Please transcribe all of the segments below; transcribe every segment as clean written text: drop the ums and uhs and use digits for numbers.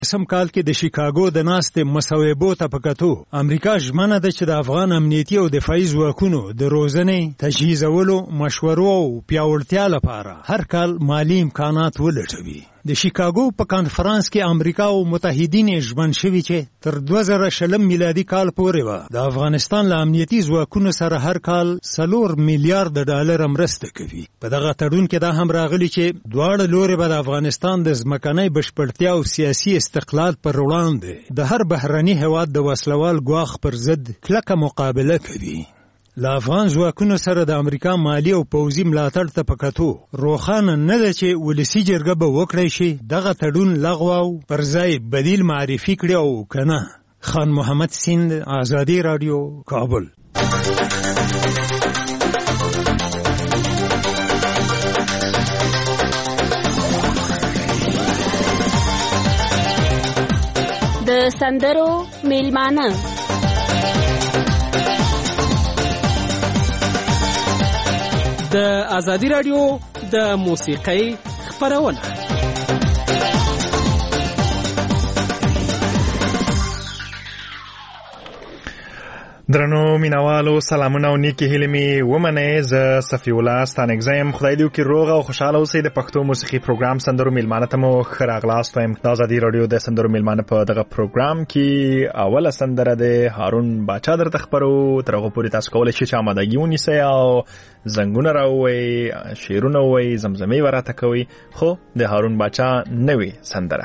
سم کال کې د شیکاګو د ناستې مصوبو ته په کتو امریکا ژمنه ده چې د افغان امنیتي او دفاعي ځواکونو د روزنې، تجهیزولو، مشورو او پیاوړتیا لپاره هر کال مالی امکانات ولټوي. د شیکاګو په کانفرنس کې امریکا او متحدین ژمن شوي چې تر 2020 میلادي کال پورې به د افغانستان له امنیتي ځواکونو سره هر کال 4 میلیارډ ډالر مرسته کوي. په دغه تړون کې دا هم راغلي چې دواړه لوري به د افغانستان د ځمکنۍ بشپړتیا او سیاسي استقلال پر وړاندې د هر بهرني هیواد د وسلوال ګواښ پر ضد کلکه مقابله کوي. له افغان ځواکونو سره د امریکا مالی او پوځي ملاتړ ته په کتو روښانه نه ده چې ولسي جرګه به وکړی شي دغه تړون لغوه او پر ځای بدیل معرفي کړي او که نه. خان محمد سیند، آزادي راډیو، کابل. د سندرو میلمانه د آزادي راډیو د موسیقۍ خپرونه. درنو مینوالو، سلامونه او نیکی هیلې مې ومنئ. زه صفی الله ستانکزی یم. خدای دې وکړي روغ او خوشحاله اوسئ. د پښتو موسیقي پروګرام سندرو میلمانه ته مو ښه راغلاست وایم. د آزادي راډیو د سندرو میلمانه په دغه پروګرام کې اوله سندره د هارون باچا درته خپرو. تر هغه پورې تاسو کولی شئ چې آمادګي ونیسئ او زنګونه راووئ، شعرونه ووئ، زمزمې وراته کوئ. خو د هارون باچا نوې سندره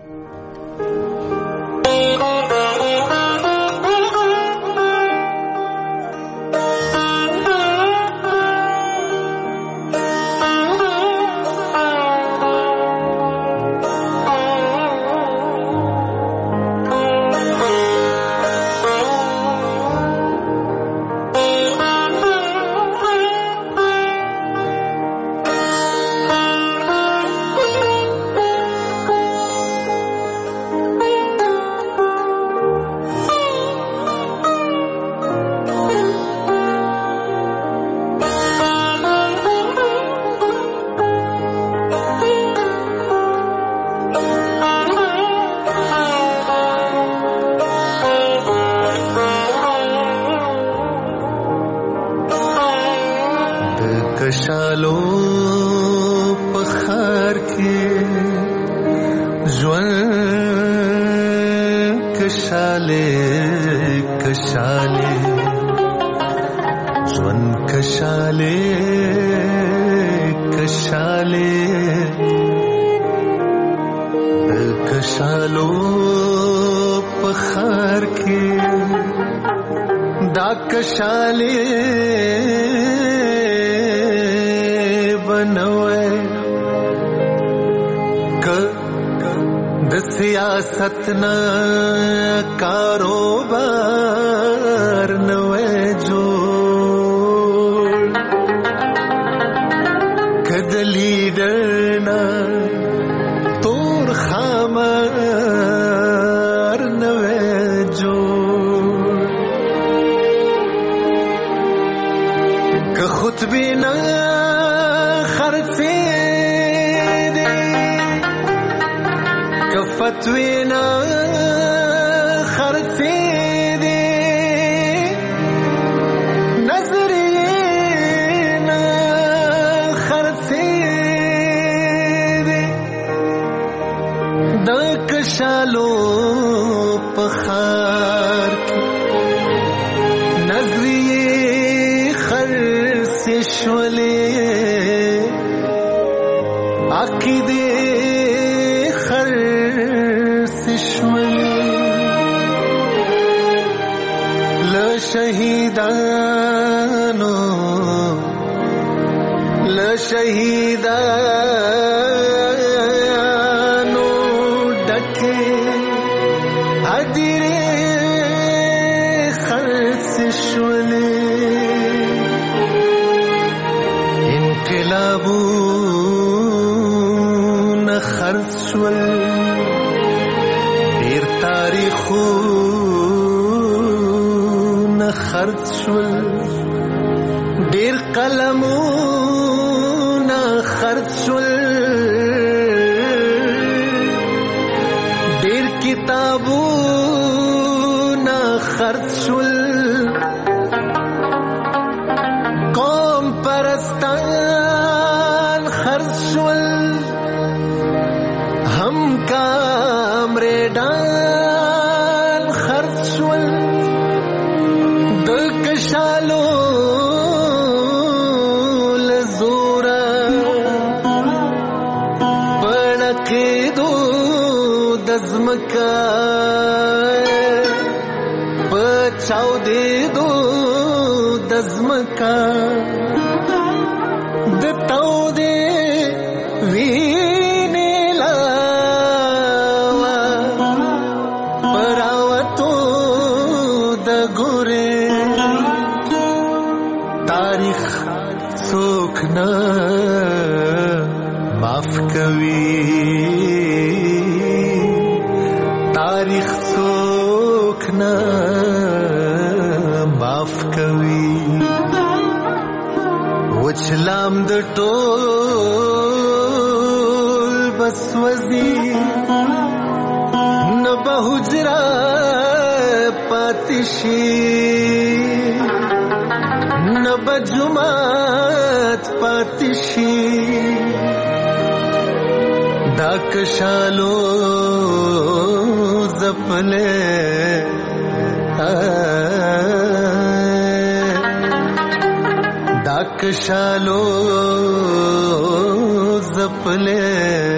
ستنا کاروبار نوے جوڑ کد لیڈرنا تور خامار نوے جوڑ کہ خود بھی نہ خرچے دے کہ فتوی نہ شالو پخار کی نظریے خرس شولے عقیدے خرس شولے لشہیدانو انقلابون خرڅ شول ډیر تاریخون خرڅ شول ډیر قلمون خرڅ شول ډیر کتابونه خرڅ شول قوم پرستان خرڅ شول هم کامریډان خرڅ شول د کشالو لزورا پړکېدو د ځمکه په چاودېدو د ځمکه د تودې وینې لاوا پراوتو د ګورې تاریخ څوک نه معاف کوي تاریخ څوک نه معاف کوي وچلام د ټول بس وزي نه به حجره پاتې شي نه به جومات پاتې شي دا کشالو زپلې دا کشالو زپلې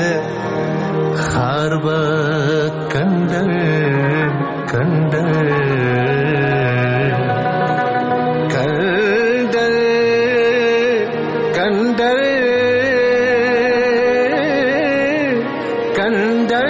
خار به کندر کندر کندر کندر کندر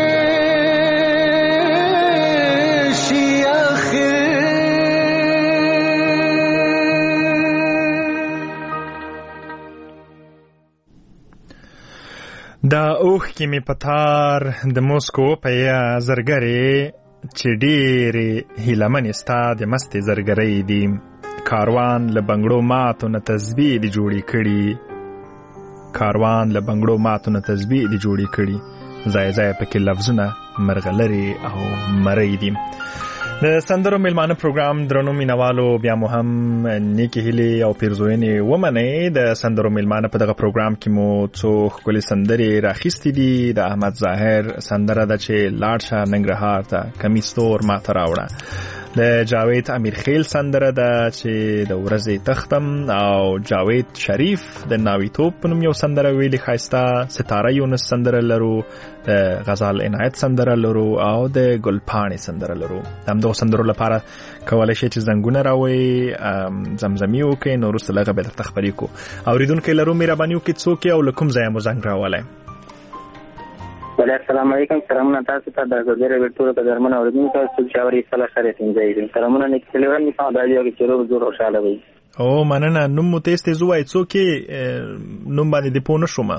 دا اوښ کې می پتار د موسکو په یا زرګرې چې ډېرې هیلهمنې ستا د مستې زرګرۍ دي کاروان له بنګړو ماتو نه تسبیح دي جوړې کړي کاروان له بنګړو ماتو نه تسبیح دي جوړې کړي ځای ځای پکې لفظونه مرغلرې او مرۍ دي د سندرو میلمانه پروګرام درنو مینوالو بیا مو هم نیکې هیلې او پیرزوینې ومنئ د سندرو میلمانه په دغه پروګرام کې مو څو ښکلې سندرې راخیستې دي د احمد ظاهر سندره ده چې لاړ شه ننګرهار ته کمیس تور ماته راوړه د جاوید امیرخیل سندره ده چې د ورځې تختم او جاوید شریف د ناویتوب په نوم یو سندره ویلې ښایسته ستاره یونس سندره لرو د غزال عنایت سندره لرو او د ګلپاڼې سندره لرو همدغو سندرو لپاره کولی شئ چې زنګونه راوئ زمزمي وکړئ نو وروسته له هغه بیا درته خبرې کړو اورېدونکی لرو مهرباني وکړئ څوک یې او له کوم ځایه مو زنګ راولی السلام علیکم سلامونه تاسو ته د ازادي راډیو ټولو قدرمنو اورېدونکو تاسو چې اورئ سلا خیر څنګه سلامونه نیکې هیلې مې په دایو کې چیرې زور خوشاله وي او مننه نوم مو تیز تیز وایي څوک یې نوم باندې دې پوه نه شوم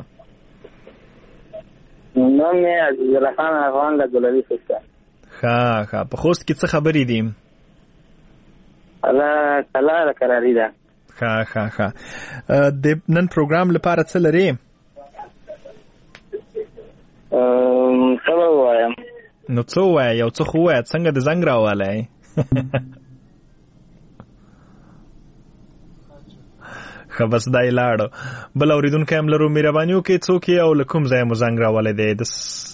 نوم یې عزیزالله خان افغان له ګلالي خوست ښه په خوست کې څه خبرې دي الله تعالی قراري ده ښه د نن پروګرام لپاره څه لري څه ووایم نو څه ووایه یو څه خو ووایه څنګه د زنګ راوالی ښه بس دا یې لاړو بل اورېدونکی هم لرو مهرباني وکړئ څوک یې او له کوم ځایه مو زنګ راولی دی د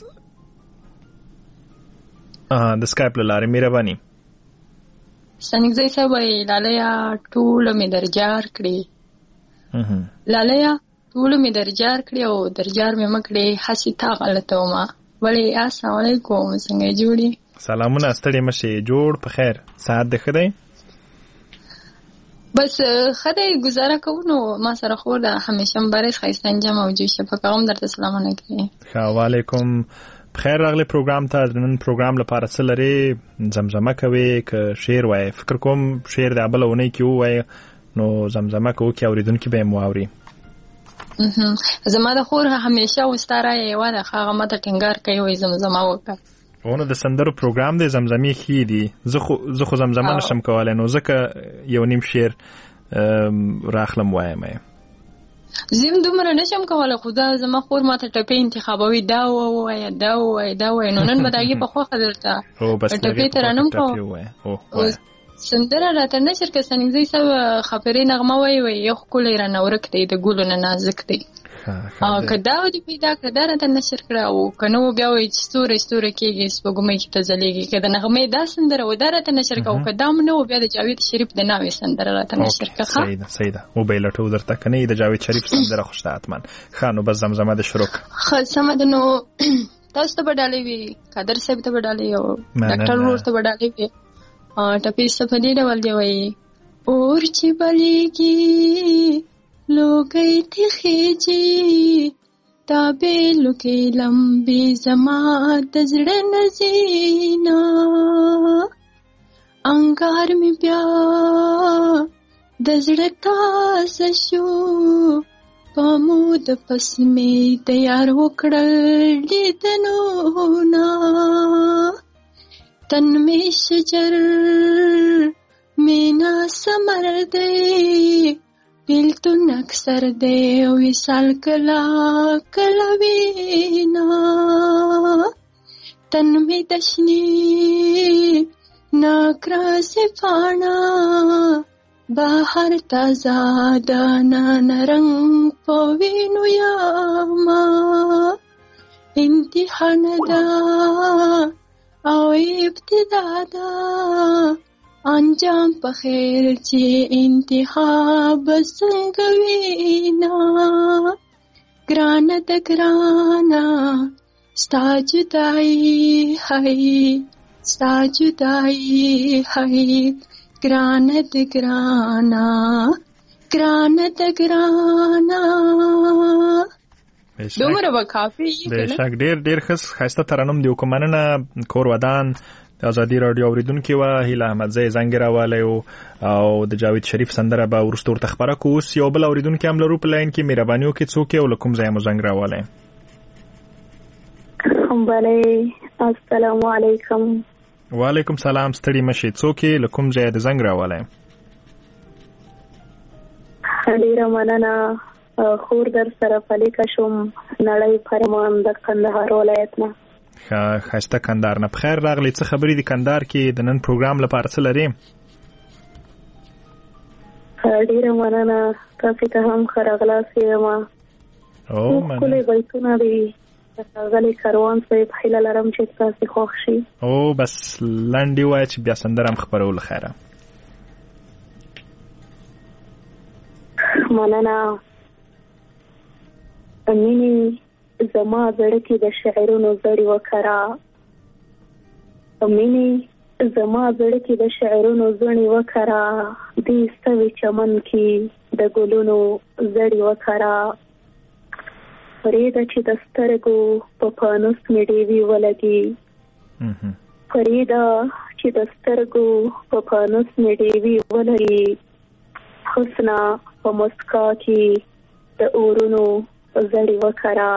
سکایپ له لارې مهرباني سنګزی صاحب وایي لالیه ټوله مې درجار کړې لالیه ټوله مې درجار کړې او درجار مې مه کړې هسې تا غلطه ومه ولې السلام علیکم څنګه یې جوړې سلامونه ستړې مه شې جوړ په خیر ساعت دې ښه دی بس ښه دی ګزاره کوو نو ما سره خور ده همیشه مبارز ښایسته انجام او جوشه پکه هم درته سلامونه کوي ښه وعلیکم بخیر راغلی پروګرام ته د نن پروګرام لپاره څه لرې زمزمه کوې که شعر وایې فکر کوم شعر د بله اونۍ کې ووایې نو زمزمه که وکړي اورېدونکي به یې مو اوري زما د خور همیشه وستا رایه یوه ده هغه ماته ټینګار کوي وایي زمزمه وکړه نو د سندرو پروګرام دی زمزمې ښې دي زه خو زمزمه نشم کولی نو ځکه یو نیم شعر راخلم وایم زم دومره نشم کوله، خو دا زما خور ماته ټپې انتخابوي، دا ووایه دا ووایه دا ووایه، نو نن به د هغې په خوښه درته ټپې ته رانم کوم. سندره راته نشر که سنګزی صاحب خبرې نغمه وایي یو ښکلی رانه ورک دی د ګلو نه نازک دی. که دا ودې پیدا کړه دا راته نشر کړه، او که نه و بیا وایي چې ستوری ستوری کېږي سپوږمۍ کې ته ځلېږي. که د نغمې دا سندره و دا راته نشر کړه، او که دا م نه و بیا د جاوید شریف د ناوې سندره راته نشر کړه. صحیح ده وبه یې لټو درته، که نه د جاوید شریف سندره خو شته حتما. ښه نو بس زمزمه دې شروع کړه. ښه سمه ده. نو تاسو ته به ډالۍ وي، قادر صاحب ته به ډالۍ او ډاکټر ورور ته به ډالۍ وي. ټپې سته په دې ډول دی وایي: اور چې بلیږي لوګی تخیږي، تابېلو کې لمبې زما د زړه نه ځينه، انګار مې بیا د زړه تازه شو، په مود پسې مې د یار وکړل لیدنونه، تن میں شجر مینا سمر دے، بیلتون اکثر دے وصال کلا کلا وینا، تن میں دشنی ناکراز پانا، باہر تازہ دانا نرنگ پوینو یاما، امتحان دا او ابتدا دا انجام په خیر چې انتخاب څنګه وینا، ګرانه د ګرانه ستا جدایي هی، ستا جدایي هی، ګرانه د ګرانه ګرانه د ګرانه. دومره به کافي بېشک ډېر ښایسته ترنم دی. که مننه کور ودان د ازادي راډیو اورېدونکي وه هیله احمدزی زنګ راوالی او د جاوید شریف سندره به وروسته ورته خپره کړو. اوس یو بل اورېدونکي هم لرو په لاین کې. مهرباني وکړئ څوک یې او له کوم ځایه مو زنګ راوالی؟ بله السلام علیکم. وعلیکم سلام. ستړي مشئ. څوک یې له کوم ځایه د زنګ راوالی؟ ډېره مننه. خور در سره پلیکه شوم، نړۍ فرمان د کندهار ولایت نه. ښایسته کندهار نه. بخیر راغلی. څه خبرې دي کندهار کې د نن پروګرام لپاره څه لرې؟ ډېره مننه. تاسې ته هم ښه راغلاست یم. ښکلي بیتونه دي ښاغلي کروان صاحب. هیله لرم چې تاسې خوښ شي. بس لنډ یې ووایه چې بیا سندره هم خپرولو. خیره مننه. مینې زما زړه کې د شعرونو زړی وکړه، مینې زما زړه کې د شعرونو زړی وکړه، دې ستوي چمن کې د ګلونو زړی وکړه، فریده چې د سترګو په پانوس مې ډیوې ولګي، فریده چې د سترګو په پانوس مې ډیوې ولګي، حسنا په مسکا کې د اورونو زړی وکړه،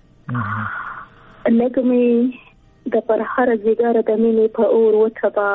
لګمې د پر هر ځیګر د مینې په اور وتبا،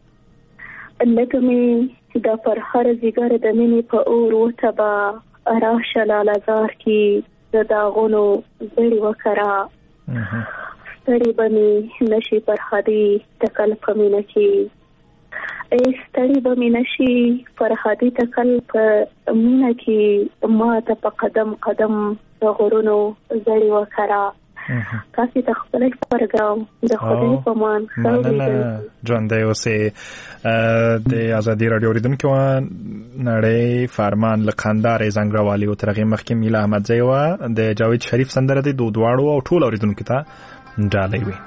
لګمې د پر هر ځیګر د مینې په اور وتبا، راشه لالهزار کې د داغونو زړی وکړه، ستړي به مې نشي فرهادي تکل په مینه کې، ستړي به مې نشي فرهادي تکل په مینه کې، ما ته په قدم قدم د غرونو زړی وکړه. تاسې ته خپل پروګرام د خدای په امان مننه. ژوندی اوسئ. د ازادي راډیو اورېدونکي وه نړۍ فرمان له کندهار یې زنګ راوالی و. تر هغې مخکې میله احمدزی وه. د جاوید شریف سندره دی. دواړو او ټول اورېدونکو ته ډالۍ وي.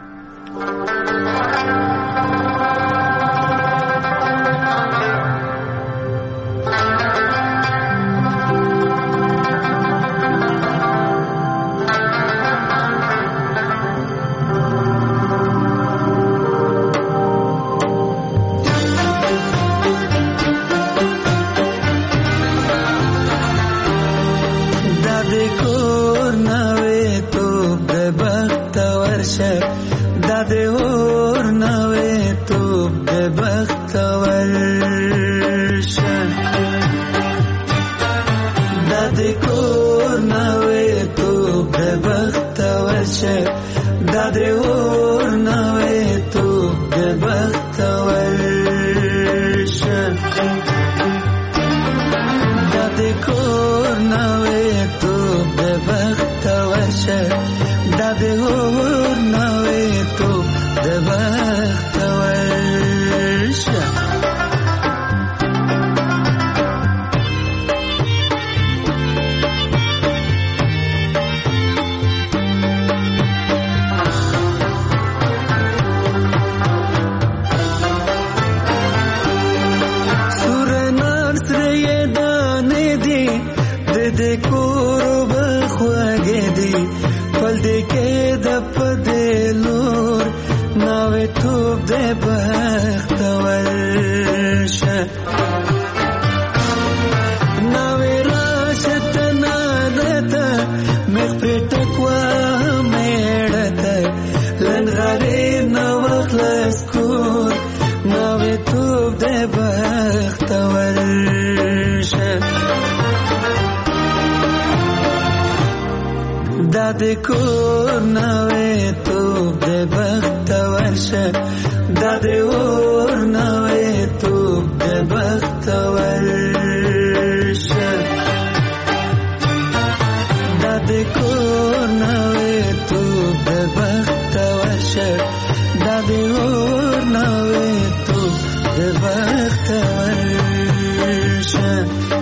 Dadeko ناوې توب دې بختور شه ناوې راشه ته نادته مخ پرې ټکوه میړه ته لنغرې نه وخلص کور ناوې توب دې بختور شه دا دې کور ناوې توب دې بختور شه دا دې اور ناوې توب دې بختور شه دا دې کور ناوې توب دې بختور شه دا دې اور ناوې توب دې بختور شه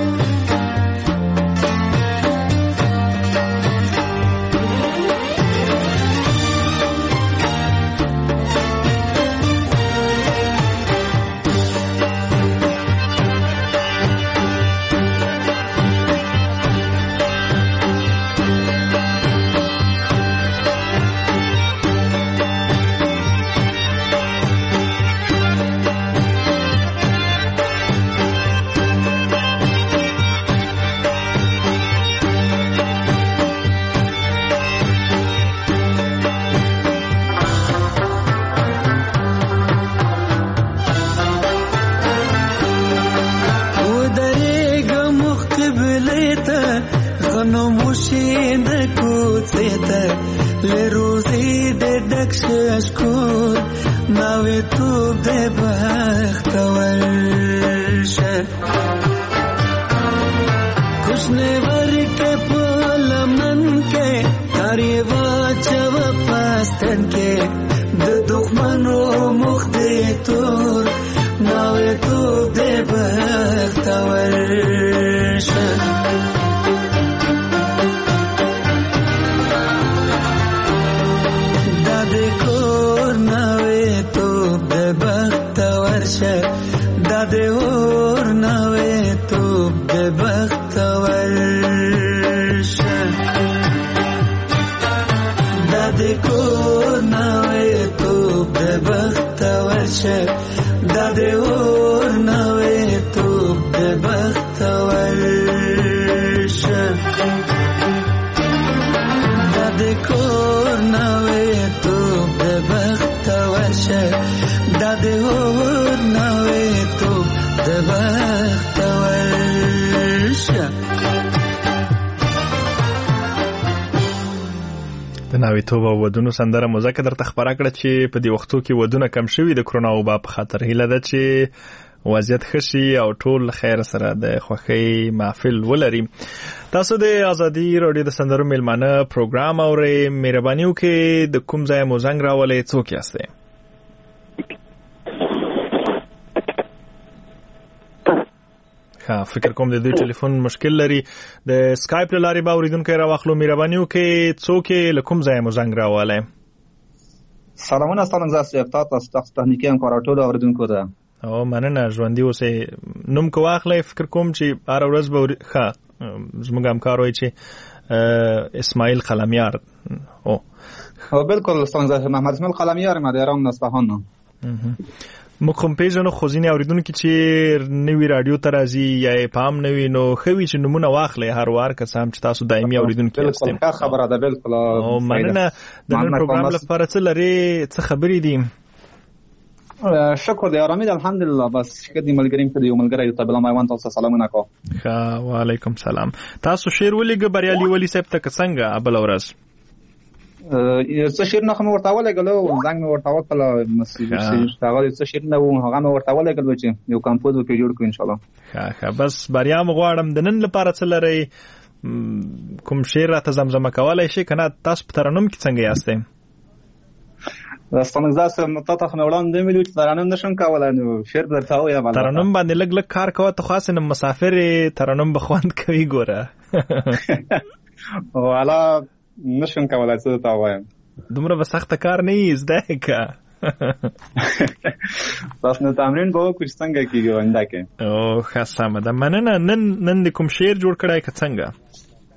ناوې توب دې بختور شه کوشنې ورکې په لمن کې تارې واچو پاستن کې د دښمنو مخ دې تور ناوې توب دې بختور شه دا دې اور ناوې توب دې بختور شه دا دې کور ناوې توب دې بختور شه دا دې اور ناوې توب دې بختور شه دا دې کور ناوې توب دې بختور شه دا دې اور ناوې توب دې بختور شه د ناوې توب او ودونو سندره موزیک درته خبره کړه چې په دې وختو کې ودونه کم شوي د کرونا وبا په خاطر. هیله ده چې وضعیت ښه شي او ټول خیر سره د خوښۍ محفل ولري. تاسو د ازادي راډیو د سندرو میلمانه پروګرام اورئ. مهرباني وکړئ د کوم ځای مو زنګ راولئ، څوک یاستئ؟ فکر کوم د دوی ټلیفون مشکل لري. د سکایپ له لارې به اوریدونکي راواخلو. مهرباني وکړئ څوک له کوم ځای مو زنګ راولئ؟ سلامونه ستاسو تاسو تخنیکی همکارا ټول اوریدونکو ته. او مننه، ژوندي اوسئ. نوم کو واخلئ. فکر کوم چې هر ورځ به زموږ همکار وایي چې اسماعیل قلمیار. او بالکل ستاسو محمد اسماعیل قلمیار ما د ایران اصفهان. موږ هم پیژنو خو ځینې اورېدونکي چې نوي راډیو ته راځي یا یې پام نه وي نو ښه وي چې نومونه واخلئ هر وار که څه هم چې تاسو دایمي اورېدونکي یاستئ. ښه خبره ده. بالکل مننه. د نن پروګرام لپاره څه لرې، څه خبرې دي؟ شکر دی، آرامی ده، الحمدلله. بس شکر دی ملګریم ته یو ملګری ته بل ما وان تاسو سلامونه کو. ښه، وعلیکم سلام. تاسو شعر ولېږه بریالي ولی صاحب ته که څنګه بل ورځ؟ څه شعر نه مې ورته ولېږلو، زنګ مې ورته وکړه، هغه څه شعر نه و هغه مې ورته ولېږلو چې یو کمپوز وکړو جوړ کړو انشاءالله. ښه، بس بریا مو غواړم. د نن لپاره څه لرئ؟ کوم شعر راته زمزمه کولی شئ که نه؟ تاسو په ترنم کې څنګه یاستئ؟ ستانګزا سم ته خو وړاندې ملي چې ترنم نشم کولای، نو شعر درته وایم. ترنم باندې لګ لګ کار کوه، ته خاص نه مسافر ترنم بخوند کوي ګوره. والا نشم کولای څه ته وایم. دومره به سخت کار نه یې زده که. بس نو تمرین به وکړو چې څنګه کېږي آینده کې. او ښه سمه ده، مننه. نن د کوم شعر جوړ کړی که څنګه؟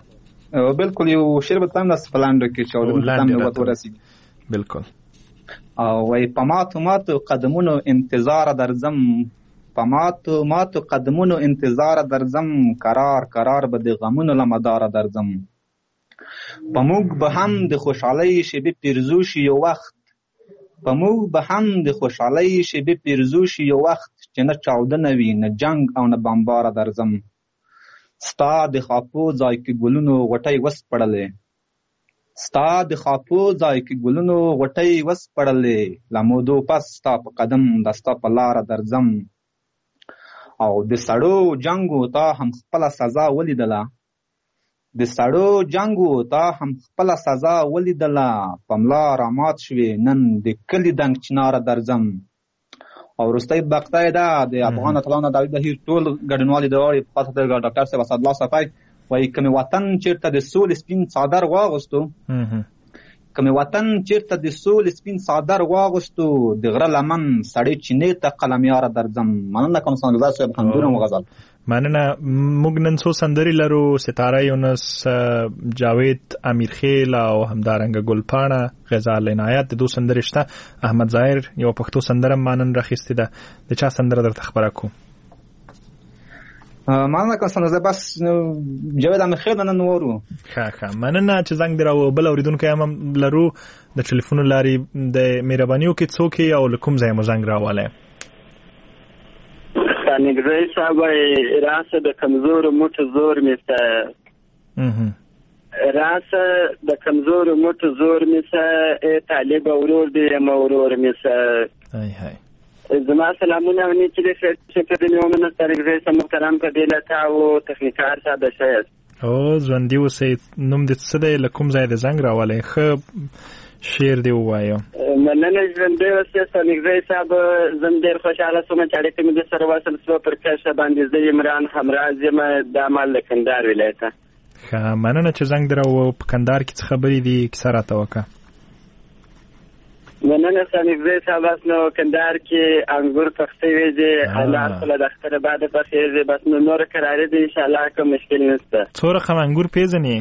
بالکل یو شعر به تم داسې په لاندې کې چې د تم نوبت ورسېږي. بالکل. او وای په ماتو قدمونو انتظار درځم، په ماتو قدمونو انتظار درځم، قرار به د غمونو له مداره درځم. په موږ به هم د خوشحالۍ شیبې پیرزو شي یو وخت، په موږ به هم د خوشحالۍ شیبې پیرزو شي یو وخت، چې نه چاودنه وي نه جنگ او نه بمباره درځم. ستا د خاپو ځای کې ګلونو غوټۍ وسپړلې، ستا د خاپو ځای کې ګلونو غوټۍ وسپړلې، له مودو پس ستا په قدم د ستا په لاره درځم. او د سړو جنگو تا هم خپله سزا ولیدله، د سړو جنگو تا هم خپله سزا ولیدله، په ملا رامات شوې نن د کلي دنګ چناره درځم. او وروستی بقطه ده د افغان اتلانو د بهیر ټول ګډونوالي د اړې په خاطر ډاکټر صاحب اسدالله صفای وایي که مې وطن چېرته د سولې سپین څادر واغوستو، که مې وطن چېرته د سولې سپین څادر واغوستو، د غره لمن سړې چینې ته قلمیاره درځم. مننه کوم سندرزاد صاحب، همدونه مو غزل. مننه. موږ نن څو سندرې لرو، ستاره یونس، جاوید امیرخیل او همدارنګه ګلپاڼه غزال عنایت. د دو سندرې شته. احمد ظاهر یو پښتو سندره مانن راخیستې ده. د چا سندره درته خبره کوم؟ مننه کوم سندرزاد، بس جاوید امیرخیل نن وورو. ښه مننه چې زنګ دې راوړ. بل اورېدونکی هم لرو د ټلیفون لارې. د مهرباني وکړئ څوک یې او له کوم ځایه مو زنګ راوړی؟ نګزی صاحب راسه د کمزورو موټو زور میسه، راسه د کمزورو موټو زور میسه، طالب ورور دی یم ورور میسه. زما سلامونه او نیکی دی شکر دی میومنه نګزی صاحب محترم په دې لتا او تخنیکار صاحب شاید. او ژوندي اوسئ. نوم دې څه دی؟ له کوم ځای دې زنګ راوړی؟ ښه شعر دې ووایه. مننه ژوندی اوسئ نګزی صاحب. زم ډېر خوشحاله شوم چې اړیکې مې در سره وصل شوه. پر کشه باندې زه عمران همراز یم، دا مال د کندهار ولایته. ښه مننه چې زنګ دې راوړ. په کندهار کې څه خبرې دي کیسه راته وکړه. مننه نګزی صاحب. بس نو کندهار کې انګور پخڅوي دي، الله تعالی د اختر بعد پخېږي، بس نو نور کرارې دي انشاءالله، کوم مشکل نشته. څو رقم انګور پیژنې؟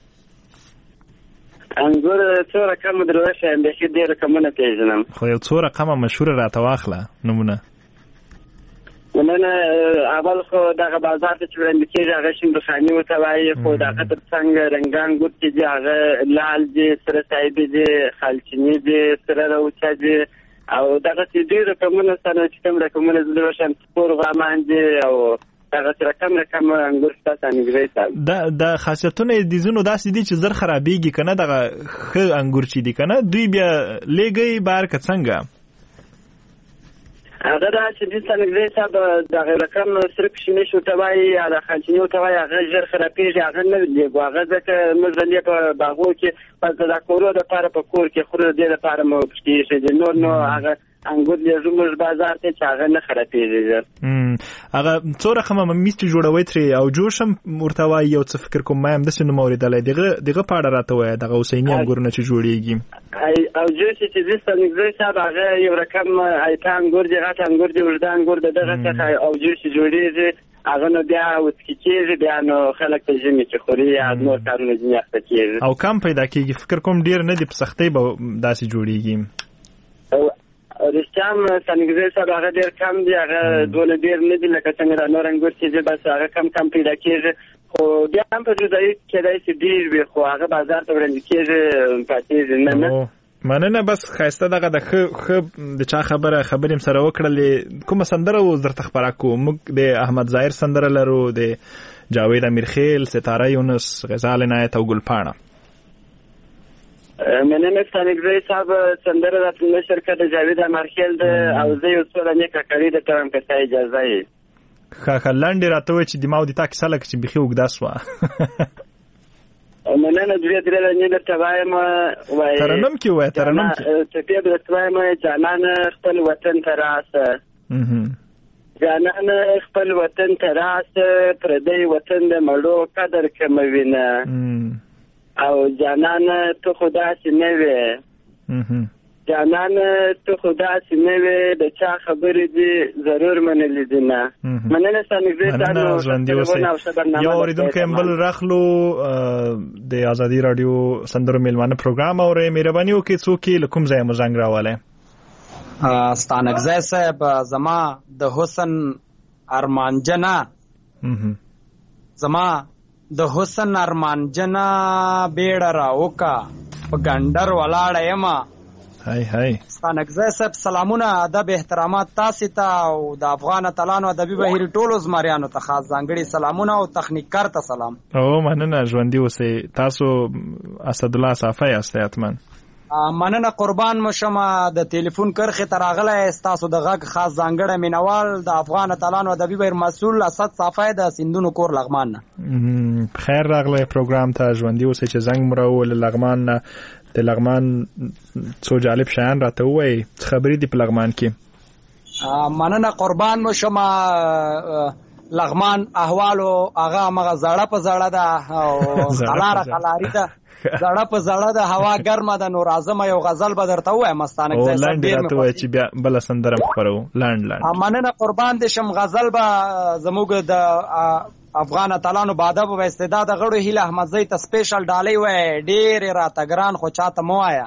انګور څو رقم دروشه بیخي ډېر رقمونه پیژنم. خو یو څو رقمه مشهوره راته واخله نمونه. مننه. اول خو دغه بازار ته چې وړاندې کېږي هغه شینډوخاني ورته وایي، خو دغه تر څنګ رنګه انګور چې دي هغه لال دي، سره صاحبي دي، خالچیني دي، سره روچه دي، او دغسې ډېر رقمونه سره چې کوم رقمونه زه دروشم سپور غامان دي، او دغسې رقم انګور شته نګزی صاحب. د خاصیتونه یې د ځینو داسې دي چې زر خرابېږي که نه، دغه ښه انګور چې دي که نه دوی بیا لیږئ بهر که څنګه؟ هغه دا چې دلته نګزی صاحب دغه رقم صرف شمیش ورته وایي یا د خالچیني ورته وایي، هغه ژر خرابېږي، هغه نه لیږو. هغه ځکه موږ د په باغو کې بس د کورو دپاره په کور کې خورو، د دې دپاره مو پکېږي. نور نو هغه انګور لیږو موږ بازار ته چې هغه نه خرابېږي ژر. هغه څو رقمه ممیز چې جوړوئ ترې او جوش هم ورته وایي یو څه فکر کوم ما هم داسې نوم اورېدلی. دغه په اړه راته وایه، دغه حسیني انګورونه چې جوړېږي. او جوش چې دسته نګزی صاحب هغه یو رقم ایته انګور دي، غټ انګور دي، اوږده انګور د دغه څخه او جوش جوړېږي، هغه نو بیا وڅکي کېږي، بیا نو خلک په ژمي کې خوري یا نور کارونه ځینې اخته کېږي او کم پیدا کېږي. فکر کوم ډېر نه دي، په سختۍ به داسې جوړېږي. رښتیا هم نګزی صاحب هغه ډېر کم دي، هغه دونه ډېر نه دي لکه څنګه نور انګور چې دي، بس هغه کم پیدا کېږي. خو بیا هم په جدایي کېدای شي ډېر وي، خو هغه بازار ته وړاندې کېږي پاتېږي نه. مننه. بس ښایسته دغه د ښه د چا خبرې هم سره وکړلې. کومه سندره اوس درته خپره کوو؟ موږ د احمد ظاهر سندره لرو، د جاوید امیرخیل، ستاره یونس، غزال عنایت او ګلپاڼه. مننه نګزی صاحب. سندره راته نشر کړه د جاوید امیرخیل ده، او زه یو څو دانې کاکړي درته وایم که ستا اجازه یې. ښه لنډې راته ووایه چې د ما او د تا کیسه لکه چې بیخي اوږده سوه. مننه. دوې درې دانې درته وایم. ترنم کې ووایه. ترنم ټپې به درته وایم. جانان خپل وطن ته راسه، جانان خپل وطن ته راسه، پردی وطن د مړو قدر کموي نه، او جانان ته خو داسې نه وې، جانان ته خو داسې نه وې، د چا خبرې دي ضرور منلې دي نه. مننه نګزی صاحب. یو اورېدونکی هم بل راخلو د ازادي راډیو سندرو میلمانه پروګرام اورئ. مهرباني وکړئ څوک یې له کوم ځایه مو زنګ راوړی؟ ستانکزی صاحب زما د حسن ارمانجنا زما د حسن ارمانجنا بیړه راوکا په ګندر ولاړه یما. هاي ستانکزی صاحب سلامونه ادب احترامات تاسو ته او د افغان اتلانو ادبي بهیر ټولو زمریانو ته خاص ځانګړي سلامونه او تخنیکار ته سلام. او مننه ژوندي اوسئ. تاسو اسد الله صافی یاست حتما. مننه قربان مشم. د ټلیفون کرخه ته راغلی تاسو د غږ خاص ځانګړی مینوال د افغان اتلانو ادبي بهیر مسؤل اسد صافی د سندونو کور لغمان نه. خیر راغلی پروګرام ته ژوندي اوسئ چې زنګ مرو لغمان نه. د لغمان څو جالب شیان راته وایي خبرې دي په لغمان کې. مننه قربان مشم. لغمان احوالو هغه مغه زړه په زړه ده او خلاری ده زړه په زړه ده هوا ګرمه ده. نور اعظم یو غزل به درته وایم مستانک ځای لاند راته وایي چې بیا بل سندره خبرو لاند. مننه قربان دې شم. غزل به زموږ د افغان اتلانو باده په استعداد غړو هیله احمدزی ته سپیشل ډالۍ وای. ډېر راته ګران خو چاته مو آیا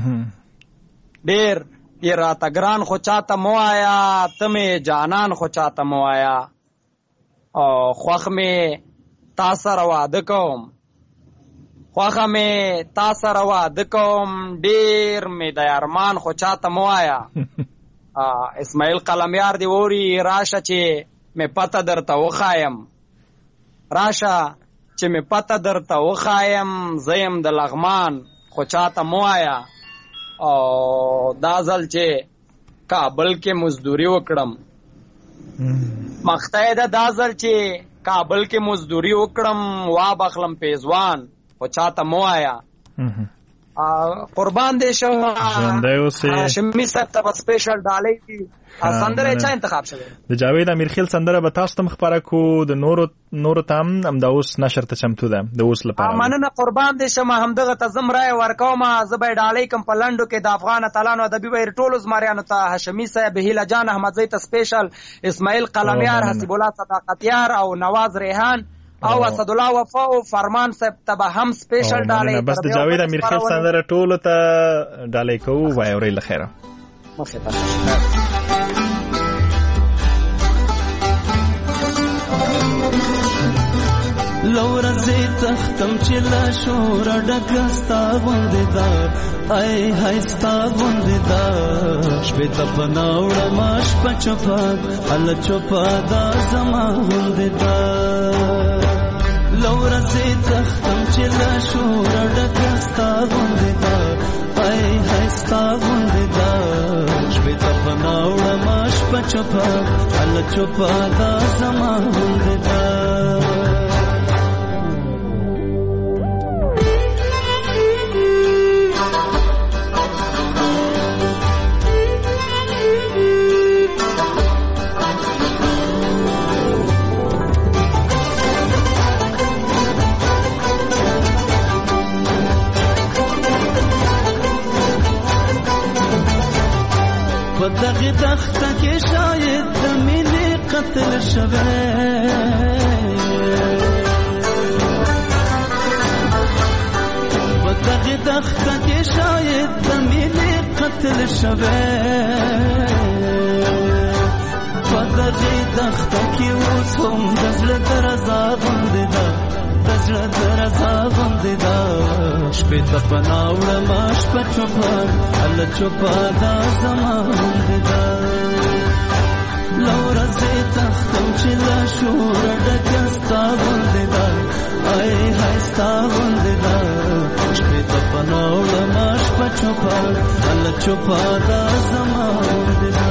ډېر یې راته ګران خو چاته مو آیا ته مې جانان خو چاته مو آیا او خوښ مې تا سره واده کوم خوښه مې تا سره واده کوم ډېر مې د ارمان خو چاته مو آیا. اسماعیل قلمیار دی ووري راشه چې مې پته درته وښایم راشه چې مې پته درته وښایم زیم د لغمان خو چاته مو آیا. او دا ځل چې کابل کې مزدوري وکړم مخته ده دا ځل چې کابل کې مزدوري وکړم وا بخلم پیزوان خو چاته مو آیا. قربان دې شم. شمی صاحب ته سپیشل ډالۍ دي. سندره چا انتخاب شوی؟ د جاوید امیرخیل سندره به تاسو ته مخبره کو د نورو تام هم د اوس نشر ته چمتو ده د اوس لپاره. مننه قربان دې شم. همدغه ته زم رای ورکوم. زه به ډالۍ کوم په لنډو کې د افغان اتلانو ادبي بهیر ټولو زمریانو ته هاشمي صاحب هیله جان احمدزی ته سپیشل اسماعیل قلمیار حسیب الله صداقتیار او نواز ریحان او اسد الله وفا او فرمان صاحب ته به هم سپیشل ډالۍ. بس د جاوید امیرخیل سندره ټولو ته ډالۍ کوو. وای اوري لخيره مخه ته لورا زی تختم چې لا شور ډکستا غوندې دا ای هاي ستا غوندې دا شپې ته پناوړه ماش پچپا ال چوپا دا زما غوندې دا لورا زی تختم چې لا شور ډکستا غوندې دا ای هاي ستا غوندې دا شپې ته پناوړه ماش پچپا ال چوپا دا زما غوندې دا دغه تخته کې شاید د مینې قتل شوه دغه تخته کې شاید د مینې قتل شوه دغه تخته کې اوس هم د زړه درزا غوندې ده د زړه درزا غوندې ده شپې ته پناوړه ماش په چوپا ال چوپا دا زما غوندې ده لورا زی تختم چې لا شور ډکه ستا غوندې ده ای هاي ستا غوندې ده شپې ته پناوړه ماش په چوپا ال چوپا دا زما غوندې ده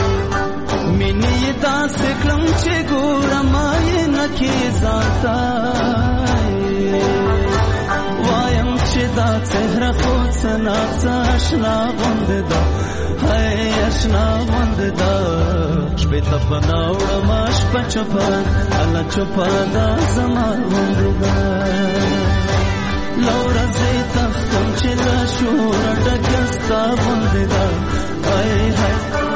مینې داسې کړم چې ګورم یې نه کې ځان ته آشنا غوندې ده هی آشنا غوندې ده شپې ته پناه وړم شپه چوپه الله چوپه دا زما غوندې ده له ورځې تښتم چې له شوره ډکه ستا غوندې ده هی هی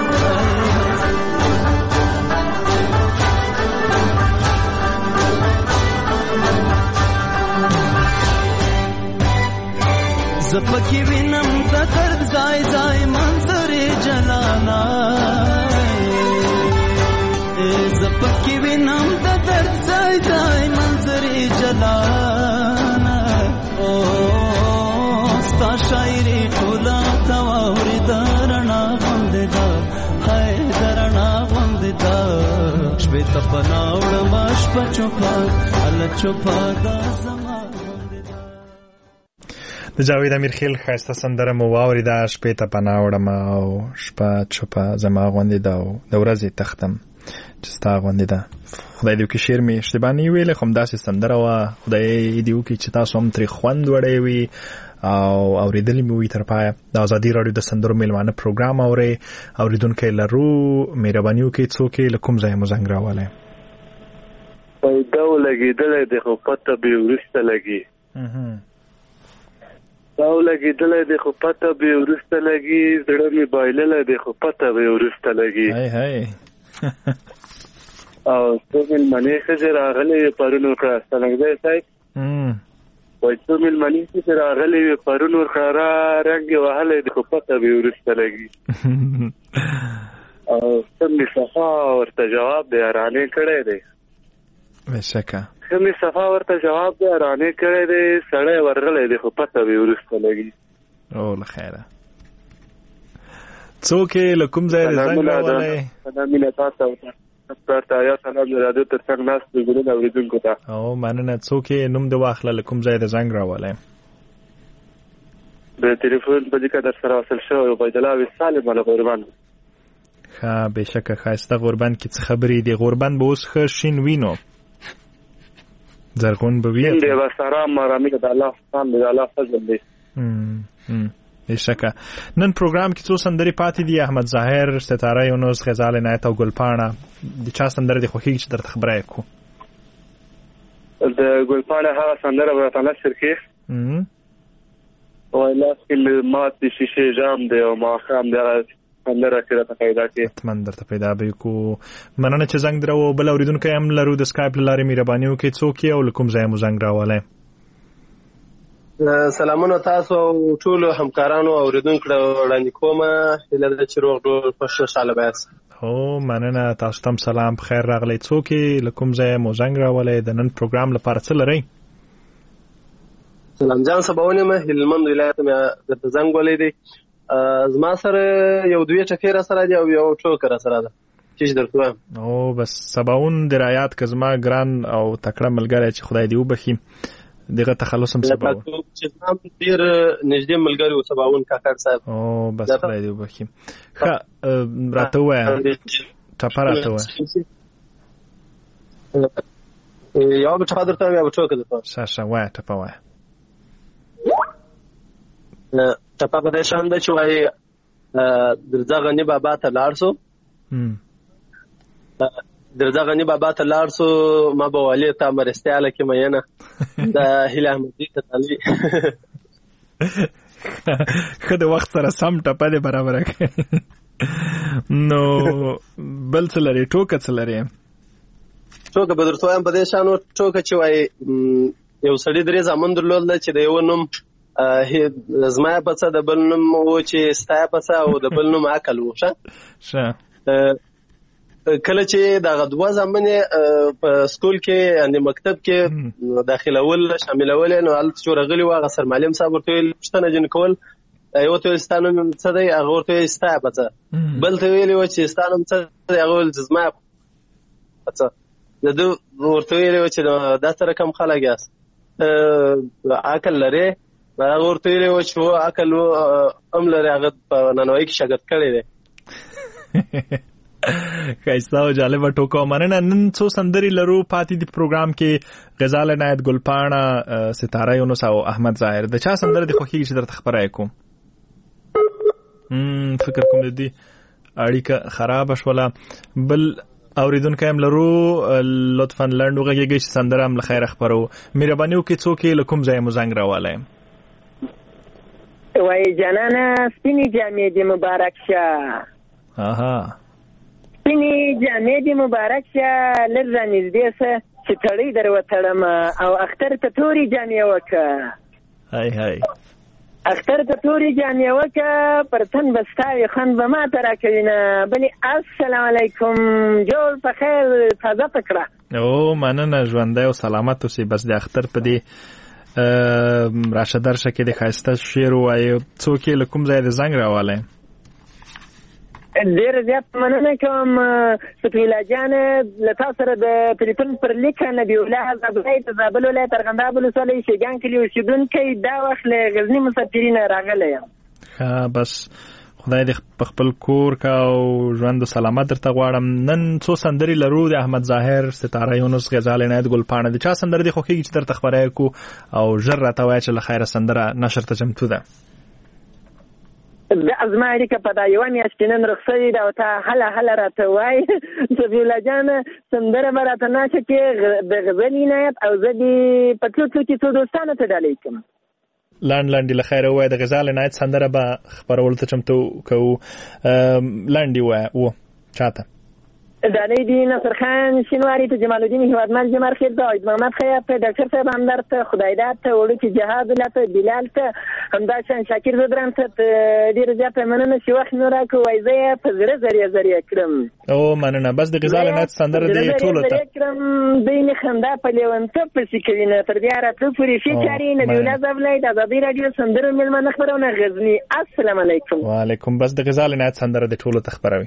زپکی وینم د درد ځای ځای منظرې جلانا زپکی وینم د درد ځای ځای منظرې جلانا او ستا شاعري ټوله ته واورېده رڼا غوندې ده هی د رڼا غوندې ده شپې ته پناه وړم شپه چوپه الله چوپه دا زما د جاوید امیرخیل ښایسته سندره مو واورېده شپې ته پناه وړم او شپه چوپه زما غوندې ده او د ورځې تختم چې ستا غوندې ده. خدای دې وکړي شعر مې اشتباه نه ویلې خو همداسې سندره وه. خدای دې وکړي چې تاسو هم ترې خوند وړی وي او اورېدلې مې وي تر پایه. د ازادي راډیو د سندرو میلمانه پروګرام اورئ. اورېدونکی لرو مهرباني وکړئ څوک یې له کوم ځایه مو زنګ راولی؟ پیدا ولګېدلی دی خو پته بې وروسته لګي او لګېدلی دی خو پته به وروسته لګي زړه مې بایللی دی خو پته به وروسته لګي او څو مېلمنې ښځې راغلې وې پرون ورکړه سلنګزی صاحب وایي څو مېلمنې ښځې راغلې وې پرون ورکړه رنګ یې وهلی دی خو پته به وروسته لګي او څه مې صفا ورته جواب دی حیرانې کړی دی بېشکه می صفا ورته جواب دی رانې کړی دی سړی ورغلی دی خو پته به وروسته لګي. او له خیره څوک یې له کوم ځای زنګ راولی؟ مینه تاسو ته یا سلام د راډیو تر څنګ ناست ګلونه اورېدونکو ته. او مننه. څوک یې نوم دې واخله له کوم ځای د زنګ راولی؟ د تلیفون په ځکه در سره وصل شوی عبیدالله وصال مله غوربند. ښه بېشکه ښایسته غوربند کې څه خبرې دي؟ غوربند به اوس ښه شین وي نو زرغون به وي دی بس آرام آرامي د الله خان دی الله فضل دی. بېشکه نن پروګرام کې څو سندرې پاتې دي؟ احمد ظاهر، ستاره یونس، غزال عنایت او ګلپاڼه. د چا سندره دې خوښېږي چې درته خبره یې کړو؟ د ګلپاڼه هغه سندره به راته نشر کړي وایي لاس کې مات د شیشې جام دی او ماښام دی هغه سندره کې راته پیدا کړي. حتما درته پیدا به یې کړو. مننه چې زنګ درو. بل اورېدونکی هم لرو د سکایپ له لارې مهرباني وکړئ څوک یې او له کوم ځایه مو زنګ راولی؟ سلامونه تاسو او ټولو همکارانو اورېدونکو ته وړاندې کومه هیله ده چې روغ ډول خوشحاله به یاست. هو مننه. تاسو ته هم سلام په خیر راغلی. څوک یې له کوم ځایه مو زنګ راولی؟ د نن پروګرام لپاره څه لرئ؟ سلام جان سباون یم هلمند ولایت مې درته زنګ ولی دی. زما سره یو دوی ټکې را سره دي او یو ټوکه را سره ده چې درته وایم. او بس سباون د رایات که زما ګران او تکړه ملګری چې خدای دې وبخي دغه تخلص هم سباون چې زما ډېر نږدې ملګری و سباون کاکړ صاحب. او بس خدای دې وبخي. ښه راته ووایه ټپه راته ووایه. یوه به ټپه درته وایم یا به ټوکه درته وایم؟ ښه وایه ټپه وایه. ټپه په دې شان ده چې وایي درځه غني بابا ته لاړ سو درځه غني بابا ته لاړ سو ما به والي ته مرستیاله کې مینه د هیله احمدي ته تلي. ښه د وخت سره سم ټپه دې برابره کړې. نو بل څه لرې؟ ټوکه څه لرې؟ ټوکه به درته وایم په دې شان ټوکه چې وایي یو سړي درې زامن درلودل چې د یو نوم زما په څه د بل نوم و چې ستا په څه او د بل نوم عقل و. ښه کله چې دغه دوه زامن په سکول کې یعنې مکتب کې داخلول شاملول نو هلته چې ورغلي وو هغه سرمعلم صاحب ورته ویل پوښتنه ځینې کول یو ته ویل ستا نوم څه دی هغه ورته ویل ستا په څه بل ته ویلي وو چې ستا نوم څه دی هغه ویل زما په څه د ده ورته ویلي وو چې دا سره کم خلک یاست عقل لرې هغه ورته ویلي وو چې عقل هم لرې هغه په نانوایي کې شاګرد کړی دی. ښایسته او جالبه ټوکه. مننه. نن څو سندرې لرو پاتې دي پروګرام کې؟ غزال عنایت، ګلپاڼه، ستاره یونس او احمد ظاهر. د چا سندره دې خوښېږي چې درته خبره یې کوم؟ فکر کوم د دې اړیکه خراب شوله. بل اوریدونکو هم لرو، لطفا لنډ وغږیږئ چې سندره هم له خیره خپرو. مهرباني وکړئ څوک یې له کوم ځایه مو زنګ راولی؟ وای جانانه سپینې جامې دې مبارک شه. سپینې جامې دې مبارک شه، لږ رانږدې شه چې تړۍ در وتړم او اختر ته تورې جامې وکړه. اختر ته تورې جامې وکړه، پر تن به ستاوي خوند به ما ته راکوي نه. بلې السلام علیکم، جوړ په خیر، تازه په کړه. مننه، ژوندی او سلامت اوسې. بس د اختر په دې راشه درشه کې د ښایسته شعر ووایې. څوک یې له کوم ځای د زنګ راوالی؟ ډېر زیات مننه کوم سفیلا جان، له تا سره د تلیفون پر لیکه نبي الله زابلۍ د زابل ولایت ارغنداب ولسوالۍ شیګان کلي اوسېدونکی، دا وخت له غزني مسافرینه راغلی یم. بس خدای دې په خپل کور کا او ژوند سلامت درته غواړم. نن څو سندرې لرو، د احمد ظاهر، ستاره یونس، غزال عنایت، ګلپاڼه. د چا سندره دې خوښېږي چې درته خپره یې کړو او ژر راته وایه چې له خیره سندره نشر ته چمتو ده؟ زما اړیکه په دا یوه میاشت کې نن رخصتي ده او تا هله راته وایي سفیلا جانه سندره به راته ناشه کې د غزل عنایت او زه دې په تلو کې څو دوستانو ته ډالۍ کړم. لنډ له خیره ووایه، د غزال عنایت سندره به خپرولو ته چمتو کوو. لنډ یې ووایه چاته؟ ډالۍ دي نصر خان شینواري ته، جمال الدین هیوادمل، جمال خیر ته، عید محمد خیاط ته، ډاکټر صاحب همدرد ته، خدایداد ته، وړوکي جهاد الله ته، بلال ته، همداشان شاکر زدران ته. ډېره زیاته مننه چې وخت مې راکړو. وایي زه یې په زړه ذریعه کړم. مننه. بس د غزال عنایت سندره دې ټولو ته کړم. دوی مې خندا په لیونتوب پسې کوي نه، تر بیا راتلو پورې ښې چارې. نبي الله زابلۍ د ازادۍ راډیو سندرو مېلمانه خپرونه غزني. السلام علیکم. وعلیکم. بس د غزال عنایت سندره دې ټولو ته خپروي.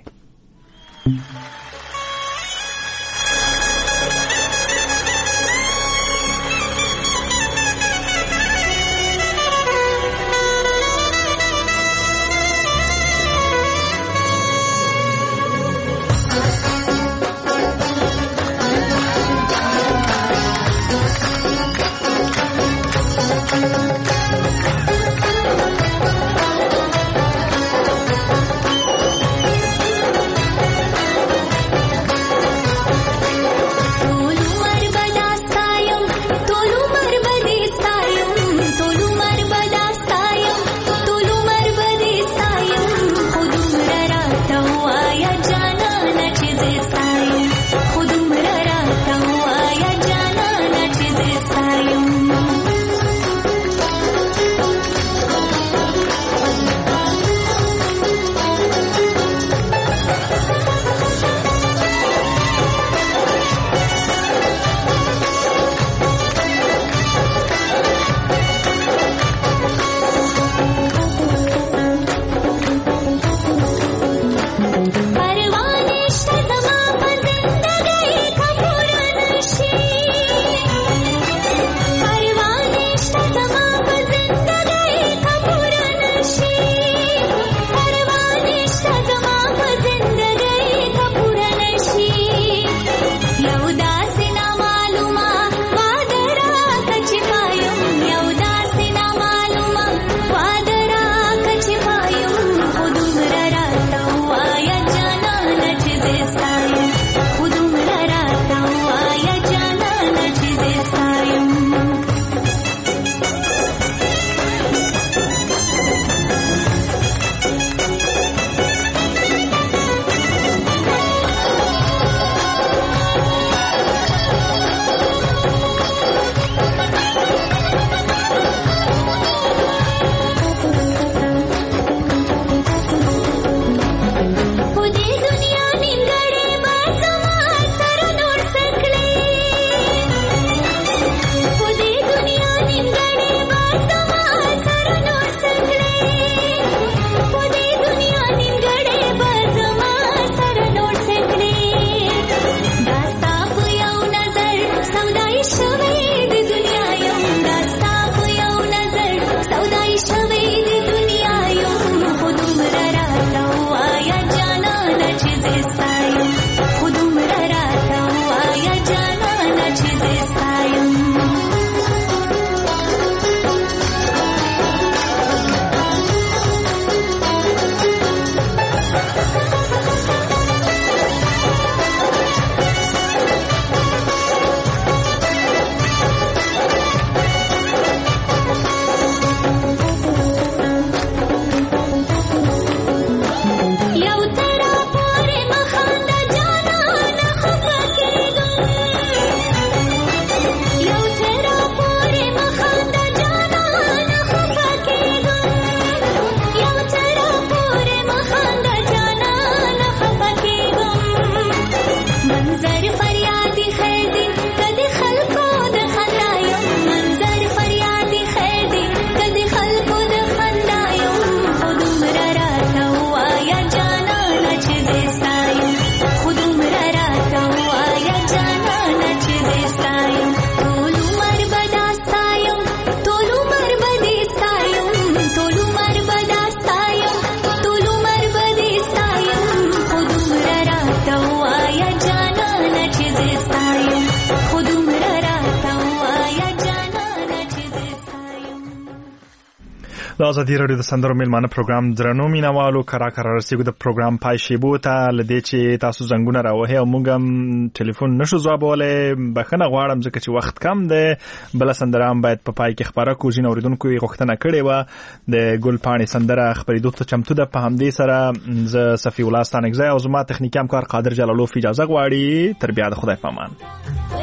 د ازادي راډیو د سندرو میلمانه پروګرام درنو مینوالو کرا رسیدو د پروګرام پای شیبو ته لدې چې تاسو زنګونه راوهي او موږ هم ټلیفون نشو ځوابولای بخنه غواړم ځکه چې وخت کم دی بل سندره هم باید په پای کې خبره کو ځین اوریدونکو یې غوښتنه کړې و د ګل پاڼې سندره خبرېدو ته چمتو ده په همدې سره ز صفی الله ستانکزی او زما تخنیکی همکار قادر جلالوف اجازه غواړي تر بیا د خدای په امان